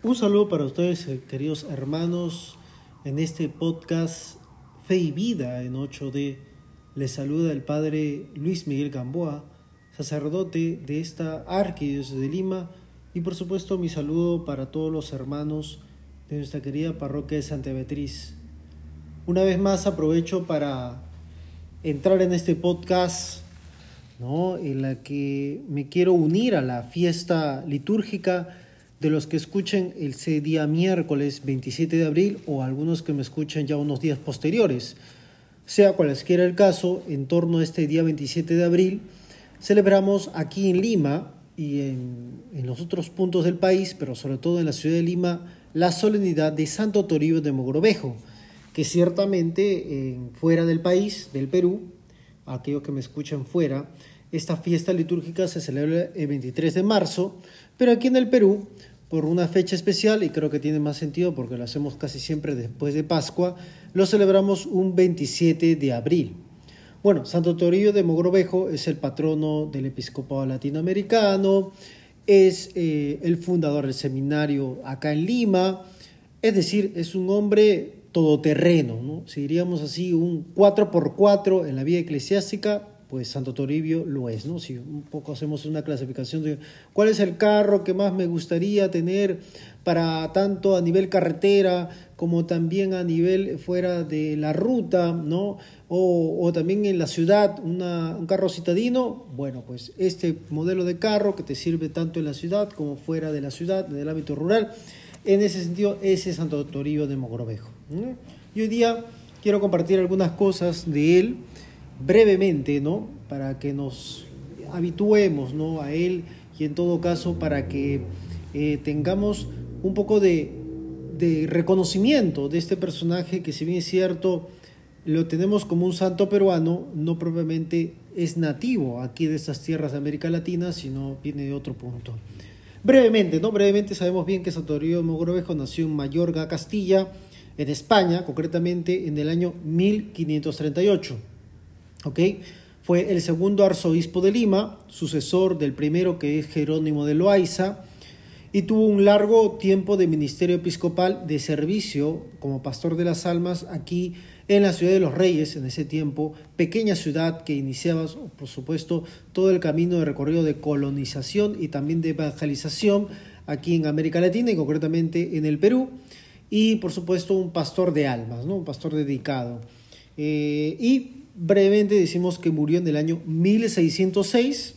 Un saludo para ustedes, queridos hermanos, en este podcast Fe y Vida en 8D. Les saluda el Padre Luis Miguel Gamboa, sacerdote de esta arquidiócesis de Lima, y por supuesto mi saludo para todos los hermanos de nuestra querida parroquia de Santa Beatriz. Una vez más aprovecho para entrar en este podcast, en la que me quiero unir a la fiesta litúrgica de los que escuchen ese día miércoles 27 de abril o algunos que me escuchen ya unos días posteriores. Sea cualesquiera el caso, en torno a este día 27 de abril, celebramos aquí en Lima y en los otros puntos del país, pero sobre todo en la ciudad de Lima, la solemnidad de Santo Toribio de Mogrovejo, que ciertamente fuera del país, del Perú, aquellos que me escuchan fuera, esta fiesta litúrgica se celebra el 23 de marzo, pero aquí en el Perú, por una fecha especial, y creo que tiene más sentido porque lo hacemos casi siempre después de Pascua, lo celebramos un 27 de abril. Bueno, Santo Toribio de Mogrovejo es el patrono del episcopado latinoamericano, es el fundador del seminario acá en Lima, es decir, es un hombre todoterreno, ¿no? Si diríamos así, un 4x4 en la vida eclesiástica, pues Santo Toribio lo es, ¿no? Si un poco hacemos una clasificación de cuál es el carro que más me gustaría tener para tanto a nivel carretera como también a nivel fuera de la ruta, ¿no? O también en la ciudad, un carro citadino, bueno, pues este modelo de carro que te sirve tanto en la ciudad como fuera de la ciudad, en el ámbito rural, en ese sentido, ese es Santo Toribio de Mogrovejo, ¿no? Y hoy día quiero compartir algunas cosas de él, brevemente, ¿no? Para que nos habituemos, ¿no? A él y en todo caso para que tengamos un poco de reconocimiento de este personaje que, si bien es cierto, lo tenemos como un santo peruano, no propiamente es nativo aquí de estas tierras de América Latina, sino viene de otro punto. Brevemente, ¿no? Brevemente sabemos bien que Santo Toribio de Mogrovejo nació en Mayorga, Castilla, en España, concretamente en el año 1538. Fue el segundo arzobispo de Lima, sucesor del primero, que es Jerónimo de Loaiza, y tuvo un largo tiempo de ministerio episcopal de servicio como pastor de las almas aquí en la ciudad de los Reyes, en ese tiempo, pequeña ciudad que iniciaba, por supuesto, todo el camino de recorrido de colonización y también de evangelización aquí en América Latina y concretamente en el Perú, y por supuesto un pastor de almas, ¿no? Un pastor dedicado. Y brevemente decimos que murió en el año 1606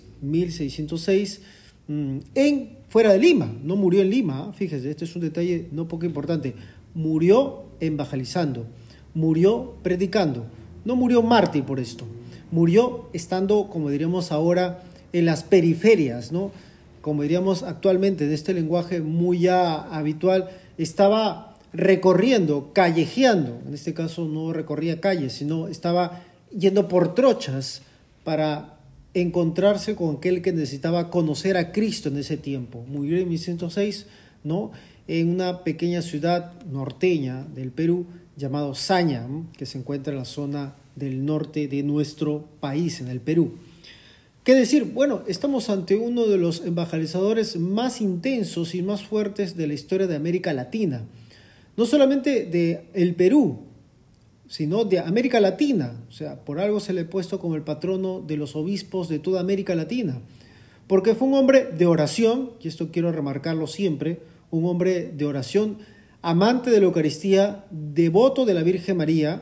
fuera de Lima, no murió en Lima, fíjese, este es un detalle no poco importante, murió evangelizando, murió predicando, no murió mártir por esto, murió estando, como diríamos ahora, en las periferias, ¿no? Como diríamos actualmente, en este lenguaje muy ya habitual, estaba recorriendo, callejeando, en este caso no recorría calles, sino estaba yendo por trochas para encontrarse con aquel que necesitaba conocer a Cristo en ese tiempo. Murió en 1606, ¿no? En una pequeña ciudad norteña del Perú llamado Saña, ¿no? Que se encuentra en la zona del norte de nuestro país, en el Perú. ¿Qué decir? Bueno, estamos ante uno de los evangelizadores más intensos y más fuertes de la historia de América Latina. No solamente del Perú, sino de América Latina. O sea, por algo se le ha puesto como el patrono de los obispos de toda América Latina, porque fue un hombre de oración, y esto quiero remarcarlo siempre, un hombre de oración, amante de la Eucaristía, devoto de la Virgen María,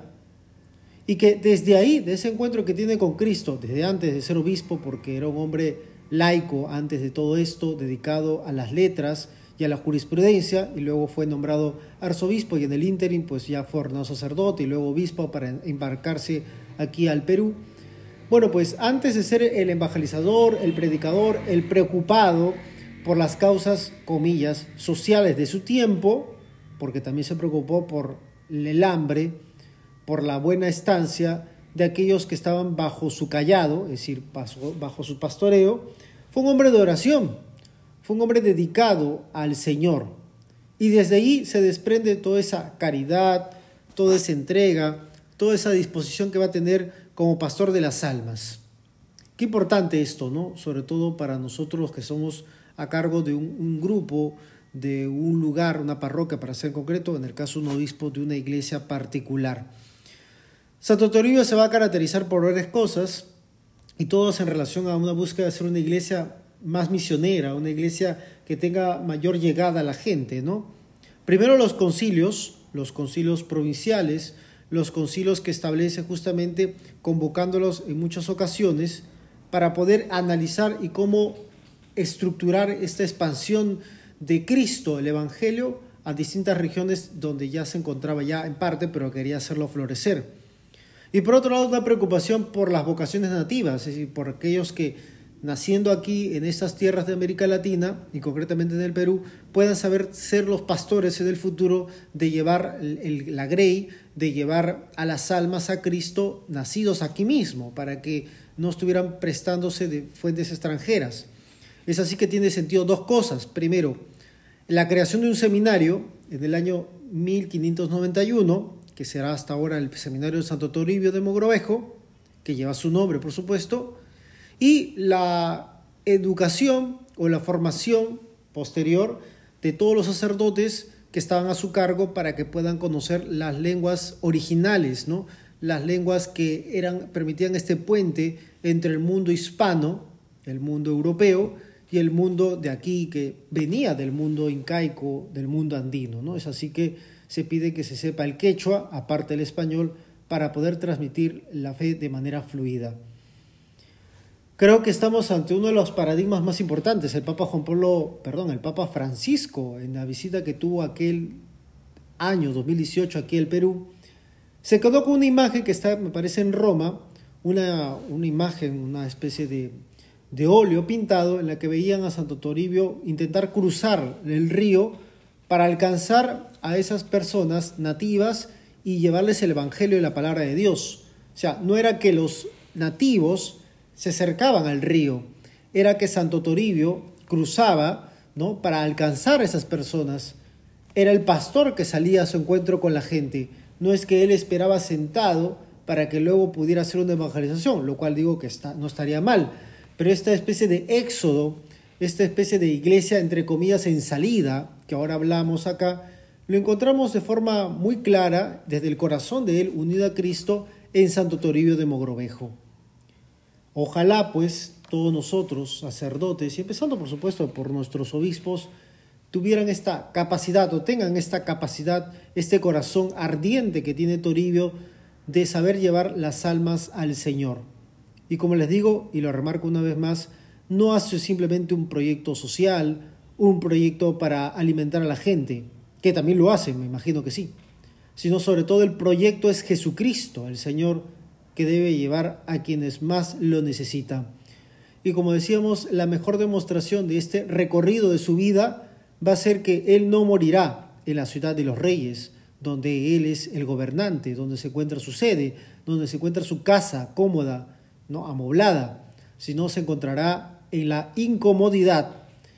y que desde ahí, de ese encuentro que tiene con Cristo, desde antes de ser obispo, porque era un hombre laico antes de todo esto, dedicado a las letras y a la jurisprudencia, y luego fue nombrado arzobispo, y en el ínterin pues ya fue ordenado sacerdote y luego obispo para embarcarse aquí al Perú. Bueno, pues antes de ser el evangelizador, el predicador, el preocupado por las causas, comillas, sociales de su tiempo, porque también se preocupó por el hambre, por la buena estancia de aquellos que estaban bajo su cayado, es decir, bajo su pastoreo, fue un hombre de oración. Fue un hombre dedicado al Señor. Y desde ahí se desprende toda esa caridad, toda esa entrega, toda esa disposición que va a tener como pastor de las almas. Qué importante esto, ¿no? Sobre todo para nosotros los que somos a cargo de un grupo de un lugar, una parroquia para ser concreto, en el caso un obispo de una iglesia particular. Santo Toribio se va a caracterizar por varias cosas y todas en relación a una búsqueda de ser una iglesia más misionera, una iglesia que tenga mayor llegada a la gente, ¿no? Primero los concilios provinciales, los concilios que establece justamente convocándolos en muchas ocasiones para poder analizar y cómo estructurar esta expansión de Cristo, el Evangelio, a distintas regiones donde ya se encontraba ya en parte, pero quería hacerlo florecer. Y por otro lado, una preocupación por las vocaciones nativas, es decir, por aquellos que naciendo aquí en estas tierras de América Latina y concretamente en el Perú, puedan saber ser los pastores en el futuro de llevar la grey, de llevar a las almas a Cristo nacidos aquí mismo, para que no estuvieran prestándose de fuentes extranjeras. Es así que tiene sentido dos cosas. Primero, la creación de un seminario en el año 1591, que será hasta ahora el Seminario de Santo Toribio de Mogrovejo, que lleva su nombre, por supuesto, y la educación o la formación posterior de todos los sacerdotes que estaban a su cargo para que puedan conocer las lenguas originales, ¿no? Las lenguas que permitían este puente entre el mundo hispano, el mundo europeo, y el mundo de aquí que venía del mundo incaico, del mundo andino, ¿no? Es así que se pide que se sepa el quechua, aparte del español, para poder transmitir la fe de manera fluida. Creo que estamos ante uno de los paradigmas más importantes. El Papa Francisco, en la visita que tuvo aquel año 2018 aquí al Perú, se quedó con una imagen que está, me parece, en Roma, una imagen, una especie de óleo pintado en la que veían a Santo Toribio intentar cruzar el río para alcanzar a esas personas nativas y llevarles el Evangelio y la palabra de Dios. O sea, no era que los nativos se acercaban al río, era que Santo Toribio cruzaba, ¿no?, para alcanzar a esas personas. Era el pastor que salía a su encuentro con la gente, no es que él esperaba sentado para que luego pudiera hacer una evangelización, lo cual digo que no estaría mal, pero esta especie de éxodo, esta especie de iglesia entre comillas en salida, que ahora hablamos acá, lo encontramos de forma muy clara desde el corazón de él, unido a Cristo, en Santo Toribio de Mogrovejo. Ojalá pues todos nosotros, sacerdotes, y empezando por supuesto por nuestros obispos, tuvieran esta capacidad o tengan esta capacidad, este corazón ardiente que tiene Toribio de saber llevar las almas al Señor. Y como les digo, y lo remarco una vez más, no hace simplemente un proyecto social, un proyecto para alimentar a la gente, que también lo hacen, me imagino que sí, sino sobre todo el proyecto es Jesucristo, el Señor, que debe llevar a quienes más lo necesitan. Y como decíamos, la mejor demostración de este recorrido de su vida va a ser que Él no morirá en la ciudad de los reyes, donde Él es el gobernante, donde se encuentra su sede, donde se encuentra su casa cómoda, ¿no?, amoblada, sino se encontrará en la incomodidad,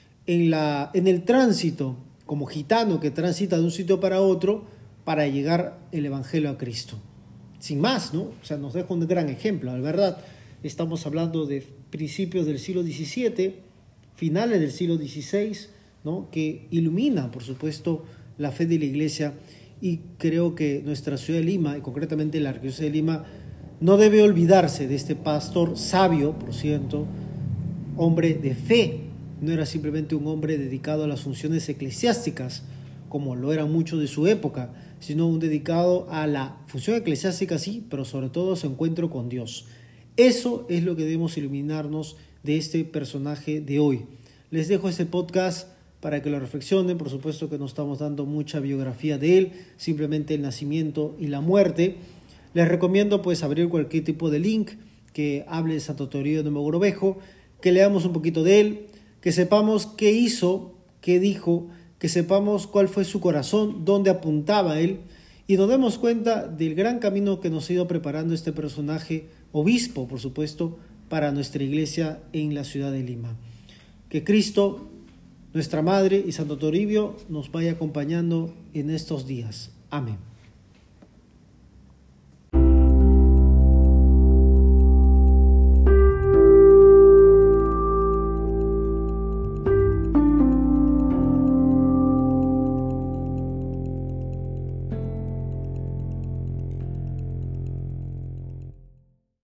en el tránsito, como gitano que transita de un sitio para otro para llegar el Evangelio a Cristo. Sin más, ¿no? O sea, nos deja un gran ejemplo, la verdad. Estamos hablando de principios del siglo XVII, finales del siglo XVI, ¿no?, que ilumina, por supuesto, la fe de la Iglesia, y creo que nuestra ciudad de Lima, y concretamente la Arquidiócesis de Lima, no debe olvidarse de este pastor sabio, por cierto, hombre de fe. No era simplemente un hombre dedicado a las funciones eclesiásticas, como lo eran muchos de su época, sino un dedicado a la función eclesiástica, sí, pero sobre todo a su encuentro con Dios. Eso es lo que debemos iluminarnos de este personaje de hoy. Les dejo este podcast para que lo reflexionen. Por supuesto que no estamos dando mucha biografía de él, simplemente el nacimiento y la muerte. Les recomiendo pues abrir cualquier tipo de link que hable de Santo Toribio de Mogrovejo, que leamos un poquito de él, que sepamos qué hizo, qué dijo, que sepamos cuál fue su corazón, dónde apuntaba él, y nos demos cuenta del gran camino que nos ha ido preparando este personaje, obispo, por supuesto, para nuestra iglesia en la ciudad de Lima. Que Cristo, nuestra Madre y Santo Toribio nos vaya acompañando en estos días. Amén.